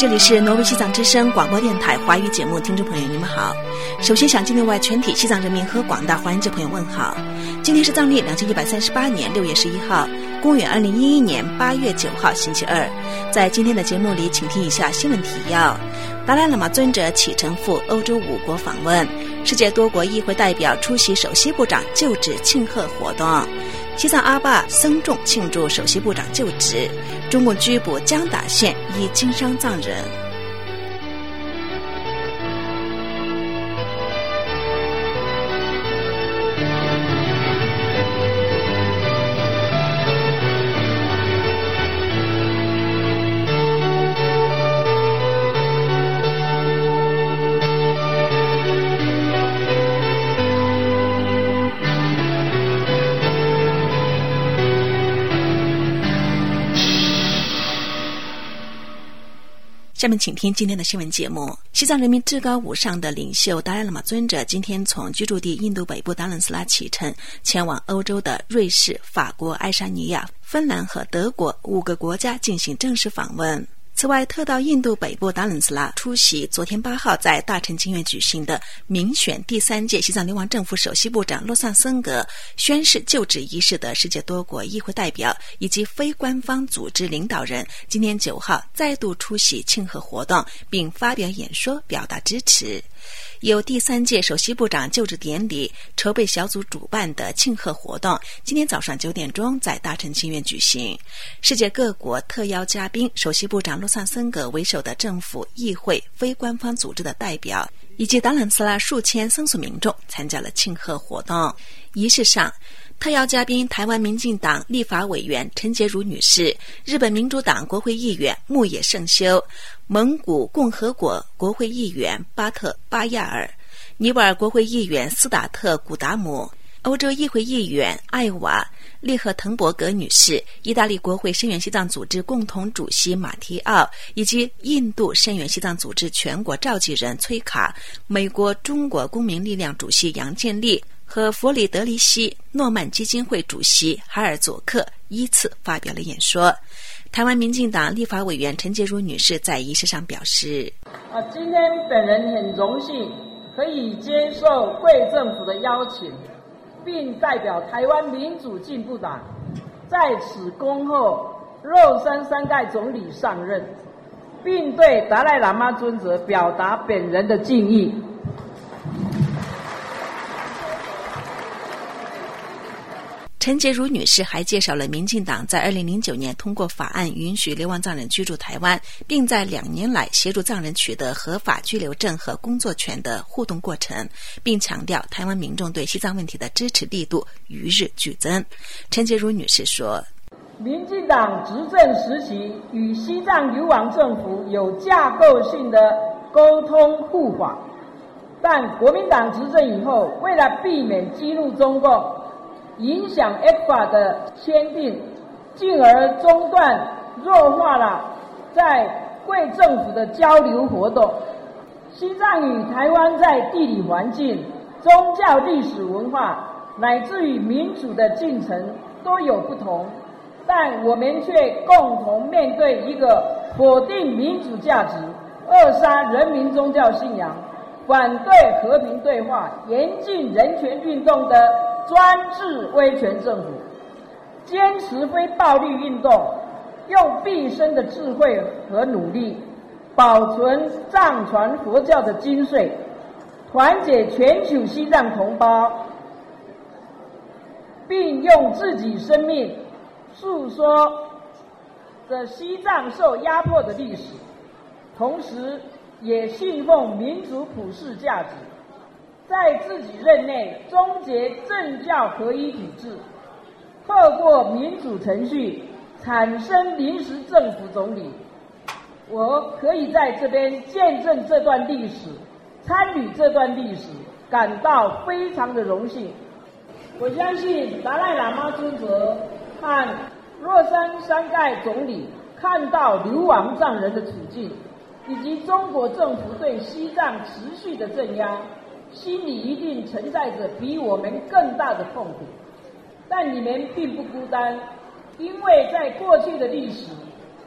这里是挪威西藏之声广播电台华语节目，听众朋友你们好。首先向境内外全体西藏人民和广大华人朋友问好。今天是藏历2138年6月11号，公元2011年8月9号星期二。在今天的节目里，请听一下新闻提要。达赖喇嘛尊者启程赴欧洲5国访问，世界多国议会代表出席首席部长就职庆贺活动。西藏阿坝僧众庆祝首席部长就职，中共拘捕江达县一经商藏人。下面请听今天的新闻节目。西藏人民至高无上的领袖达赖喇嘛尊者今天从居住地印度北部达伦斯拉启程，前往欧洲的瑞士、法国、爱沙尼亚、芬兰和德国5个国家进行正式访问。此外，特到印度北部达伦斯拉出席昨天8号在大陈经院举行的民选第3届西藏流亡政府首席部长洛桑森格宣誓就职仪式的世界多国议会代表以及非官方组织领导人，今天9号再度出席庆贺活动，并发表演说表达支持。由第3届首席部长就职典礼筹备小组主办的庆贺活动，今天早上9点钟在大陈经院举行。世界各国特邀嘉宾、首席部长洛桑森格为首的政府、议会、非官方组织的代表以及达伦斯拉数千僧俗民众参加了庆贺活动。仪式上，特邀嘉宾台湾民进党立法委员陈洁如女士、日本民主党国会议员牧野胜修、蒙古共和国国会议员巴特巴亚尔、尼泊尔国会议员斯达特古达姆、欧洲议会议员艾瓦利赫滕伯格女士、意大利国会声援西藏组织共同主席马提奥以及印度声援西藏组织全国召集人崔卡、美国中国公民力量主席杨建立和弗里德里希诺曼基金会主席海尔佐克依次发表了演说。台湾民进党立法委员陈洁如女士在仪式上表示， 今天本人很荣幸可以接受贵政府的邀请，并代表台湾民主进步党在此恭候肉山三盖总理上任，并对达赖喇嘛尊者表达本人的敬意。 陈洁如女士还介绍了民进党在2009年通过法案允许流亡藏人居住台湾，并在2年来协助藏人取得合法居留证和工作权的互动过程，并强调台湾民众对西藏问题的支持力度与日俱增。陈洁如女士说， 民进党执政时期与西藏流亡政府有架构性的沟通互访，但国民党执政以后，为了避免激怒中共，影响 ECFA 的签订，进而中断弱化了在贵政府的交流活动。西藏与台湾在地理环境、宗教历史文化乃至于民主的进程都有不同，但我们却共同面对一个否定民主价值、扼杀人民宗教信仰、反对和平对话、严禁人权运动的专制威权政府，坚持非暴力运动，用毕生的智慧和努力保存藏传佛教的精髓，团结全球西藏同胞，并用自己生命诉说着西藏受压迫的历史，同时也信奉民主普世价值，在自己任内终结政教合一体制，透过民主程序产生临时政府总理。我可以在这边见证这段历史，参与这段历史，感到非常的荣幸。我相信达赖喇嘛尊者和若山三盖总理看到流亡藏人的处境，以及中国政府对西藏持续的镇压，心里一定承载着比我们更大的痛苦。但你们并不孤单，因为在过去的历史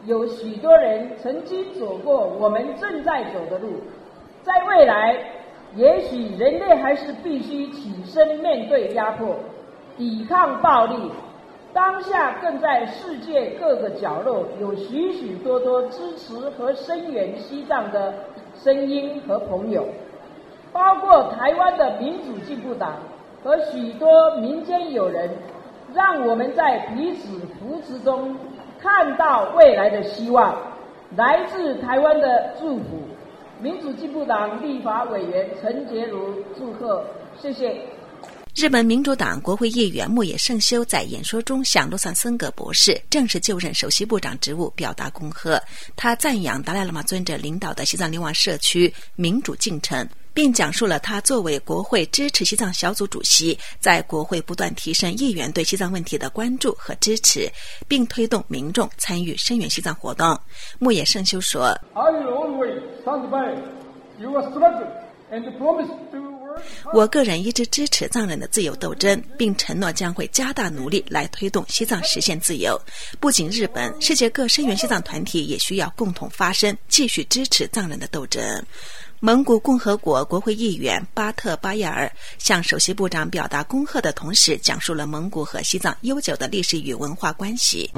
有许多人曾经走过我们正在走的路，在未来，也许人类还是必须起身面对压迫，抵抗暴力。当下更在世界各个角落有许许多多支持和声援西藏的声音和朋友，包括台湾的民主进步党和许多民间友人，让我们在彼此扶持中看到未来的希望。来自台湾的祝福，民主进步党立法委员陈洁如祝贺，谢谢。 日本民主党国会议员牧野胜修在演说中向洛桑森格博士正式就任首席部长职务表达恭贺。他赞扬达赖喇嘛尊者领导的西藏流亡社区民主进程，并讲述了他作为国会支持西藏小组主席，在国会不断提升议员对西藏问题的关注和支持，并推动民众参与声援西藏活动。牧野胜修说 I will always stand by your struggle and promise to 我个人一直支持藏人的自由斗争，并承诺将会加大努力来推动西藏实现自由。不仅日本，世界各声援西藏团体也需要共同发声，继续支持藏人的斗争。蒙古共和国国会议员巴特巴亚尔向首席部长表达恭贺的同时，讲述了蒙古和西藏悠久的历史与文化关系。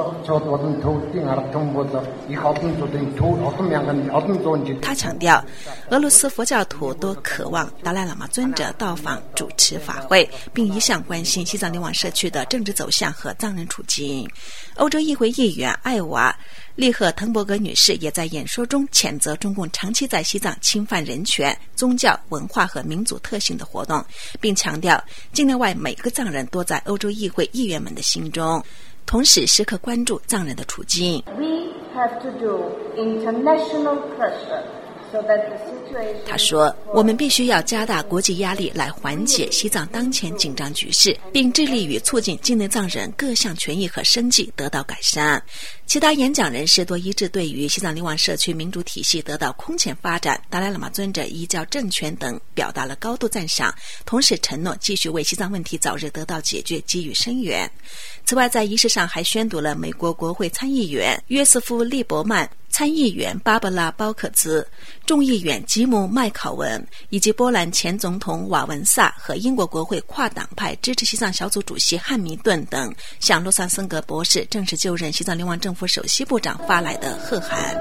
他强调，俄罗斯佛教徒都渴望达赖喇嘛尊者到访主持法会，并一向关心西藏流亡社区的政治走向和藏人处境。欧洲议会议员艾娃利赫滕伯格女士也在演说中谴责中共长期在西藏侵犯人权、宗教、文化和民族特性的活动，并强调境内外每个藏人都在欧洲议会议员们的心中，同时时刻关注藏人的处境。 We have to do international pressure so that the situation... 他说，我们必须要加大国际压力来缓解西藏当前紧张局势，并致力于促进境内藏人各项权益和生计得到改善。其他演讲人士都一致对于西藏流亡社区民主体系得到空前发展、达赖喇嘛尊者依教政权等表达了高度赞赏，同时承诺继续为西藏问题早日得到解决给予声援。此外，在仪式上还宣读了美国国会参议员约瑟夫·利伯曼、参议员芭芭拉·包可兹、众议员吉姆·麦考文以及波兰前总统瓦文萨和英国国会跨党派支持西藏小组主席汉密顿等向洛桑森格博士正式就任西藏流亡政府首席部长发来的贺函。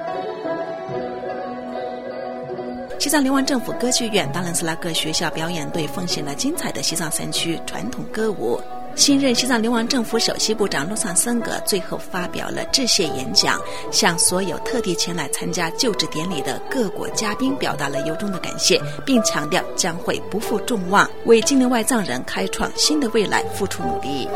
西藏流亡政府歌剧院达兰斯拉各学校表演队奉献了精彩的西藏山区传统歌舞。新任西藏流亡政府首席部长洛桑森格最后发表了致谢演讲，向所有特地前来参加就职典礼的各国嘉宾表达了由衷的感谢，并强调将会不负众望，为境内外藏人开创新的未来付出努力。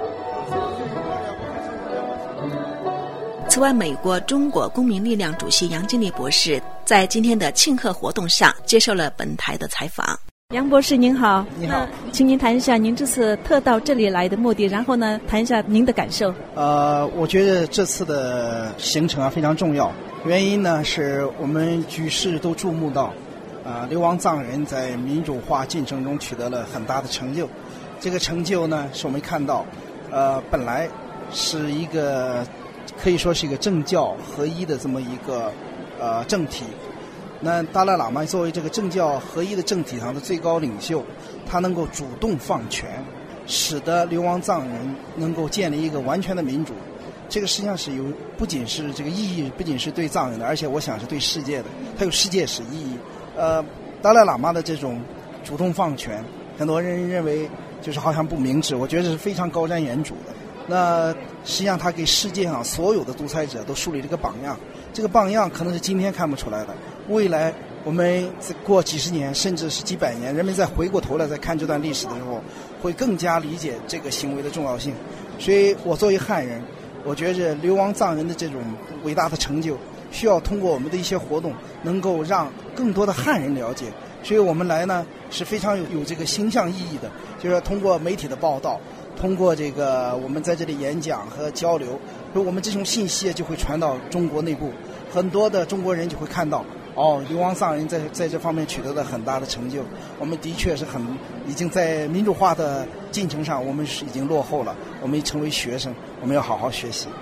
此外，美国中国公民力量主席杨金丽博士在今天的庆贺活动上接受了本台的采访。 杨博士您好。 你好， 请您谈一下您这次特到这里来的目的，然后呢谈一下您的感受。 我觉得这次的行程非常重要，原因呢是我们举世都注目到流亡藏人在民主化进程中取得了很大的成就。这个成就呢是我们看到本来是一个可以说是一个政教合一的这么一个政体。那达赖喇嘛作为这个政教合一的政体上的最高领袖，他能够主动放权，使得流亡藏人能够建立一个完全的民主。这个实际上是不仅是这个意义，不仅是对藏人的，而且我想是对世界的，它有世界史意义。达赖喇嘛的这种主动放权，很多人认为就是好像不明智，我觉得是非常高瞻远瞩的。那实际上他给世界上所有的独裁者都树立了一个榜样，这个榜样可能是今天看不出来的，未来我们过几十年甚至是几百年，人们再回过头来再看这段历史的时候，会更加理解这个行为的重要性。所以我作为汉人，我觉着流亡藏人的这种伟大的成就需要通过我们的一些活动能够让更多的汉人了解。所以我们来呢是非常有这个形象意义的，就是通过媒体的报道，通过这个我们在这里演讲和交流，我们这种信息就会传到中国内部，很多的中国人就会看到流亡藏人在这方面取得了很大的成就。我们的确是已经在民主化的进程上我们是已经落后了，我们成为学生，我们要好好学习。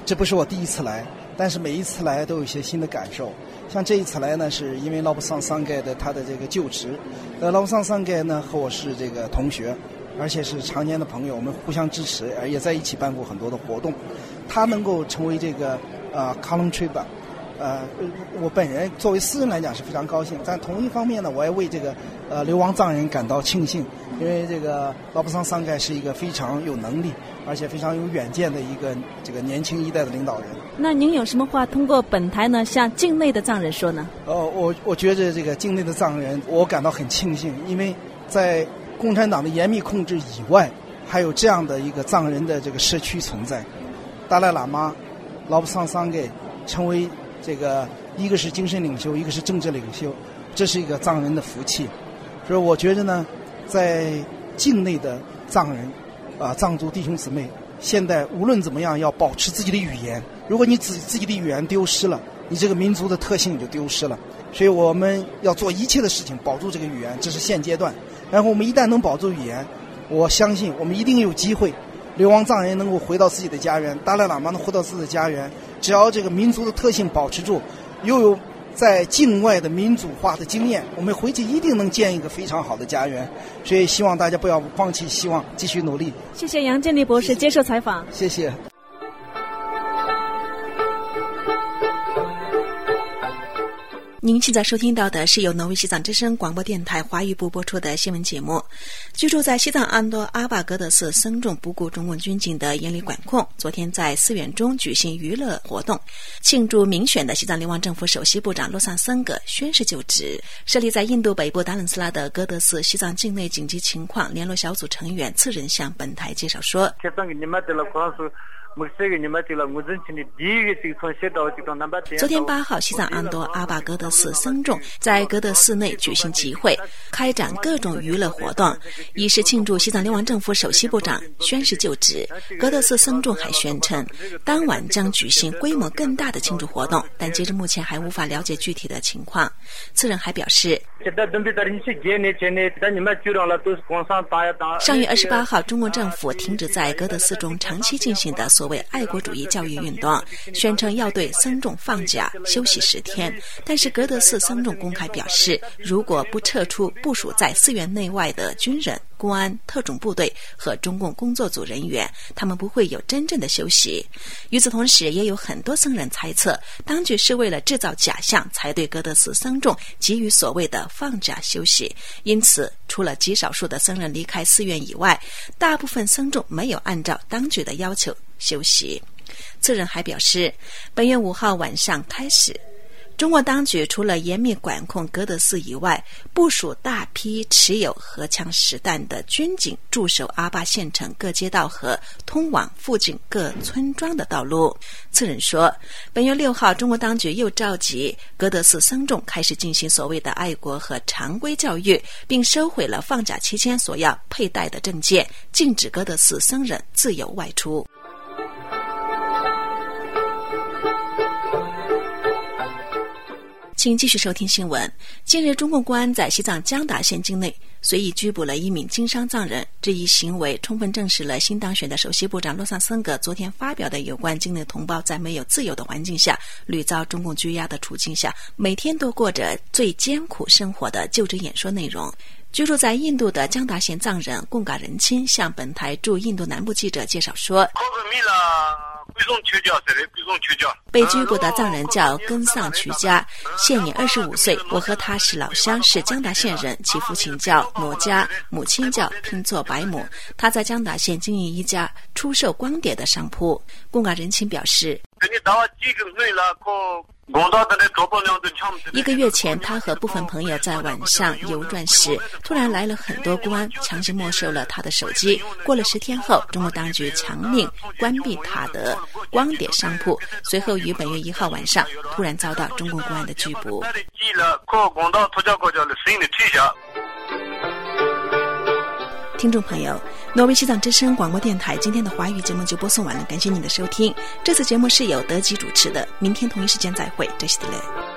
这不是我第一次来，但是每一次来都有一些新的感受。像这一次来呢，是因为老布桑桑盖的他的这个就职，老布桑桑盖呢和我是这个同学，而且是常年的朋友，我们互相支持，也在一起办过很多的活动。他能够成为这个Colin Tribble，我本人作为私人来讲是非常高兴，但同一方面呢，我也为这个流亡藏人感到庆幸，因为这个老布桑桑盖是一个非常有能力而且非常有远见的一个这个年轻一代的领导人。 那您有什么话通过本台呢向境内的藏人说呢？ 我觉着这个境内的藏人，我感到很庆幸，因为在共产党的严密控制以外，还有这样的一个藏人的这个社区存在。达赖喇嘛、老布桑桑盖成为这个一个是精神领袖，一个是政治领袖，这是一个藏人的福气。所以我觉得呢，在境内的藏人藏族弟兄姊妹，现在无论怎么样要保持自己的语言。如果你自己的语言丢失了，你这个民族的特性就丢失了。所以我们要做一切的事情保住这个语言，这是现阶段。然后我们一旦能保住语言，我相信我们一定有机会，流亡藏人能够回到自己的家园，达赖喇嘛能回到自己的家园。只要这个民族的特性保持住，又有在境外的民主化的经验，我们回去一定能建一个非常好的家园。所以希望大家不要放弃希望，继续努力。 谢谢杨建立博士接受采访。 谢谢。 您现在收听到的是由挪威西藏之声广播电台华语部播出的新闻节目。居住在西藏安多阿巴格德寺僧众不顾中共军警的严厉管控，昨天在寺院中举行娱乐活动，庆祝民选的西藏流亡政府首席部长洛桑森格宣誓就职。设立在印度北部达伦斯拉的格德寺西藏境内紧急情况联络小组成员次仁向本台介绍说，昨天8号，西藏安多阿巴格德寺僧众在格德寺内举行集会，开展各种娱乐活动，以是庆祝西藏流亡政府首席部长宣誓就职。格德寺僧众还宣称，当晚将举行规模更大的庆祝活动，但截至目前还无法了解具体的情况。次人还表示，上月28号，中共政府停止在格德寺中长期进行的所谓爱国主义教育运动，宣称要对僧众放假休息10天。但是格德寺僧众公开表示，如果不撤出部署在寺院内外的军人、公安、特种部队和中共工作组人员，他们不会有真正的休息。与此同时，也有很多僧人猜测，当局是为了制造假象才对格德寺僧众给予所谓的放假休息。因此，除了极少数的僧人离开寺院以外，大部分僧众没有按照当局的要求休息。次人还表示，本月5号晚上开始，中国当局除了严密管控格德寺以外，部署大批持有荷枪实弹的军警驻守阿坝县城各街道和通往附近各村庄的道路。次人说，本月6号，中国当局又召集格德寺僧众开始进行所谓的爱国和常规教育，并收回了放假期间所要佩戴的证件，禁止格德寺僧人自由外出。请继续收听新闻。近日，中共公安在西藏江达县境内随意拘捕了一名经商藏人，这一行为充分证实了新当选的首席部长洛桑森格昨天发表的有关境内同胞在没有自由的环境下屡遭中共拘押的处境下，每天都过着最艰苦生活的就职演说内容。居住在印度的江达县藏人贡嘎仁钦向本台驻印度南部记者介绍说，被拘捕的藏人叫根桑曲家，现年25岁，我和他是老乡，是江达县人，其父亲叫挪家，母亲叫拼作白母。他在江达县经营一家出售光碟的商铺。贡嘎仁钦表示，1个月前，他和部分朋友在晚上游转时，突然来了很多公安，强行没收了他的手机。过了10天后，中国当局强令关闭他的光碟商铺，随后于本月1号晚上突然遭到中共公安的拘捕。听众朋友，挪威西藏之声广播电台今天的华语节目就播送完了，感谢您的收听。这次节目是由德吉主持的，明天同一时间再会，这是的嘞。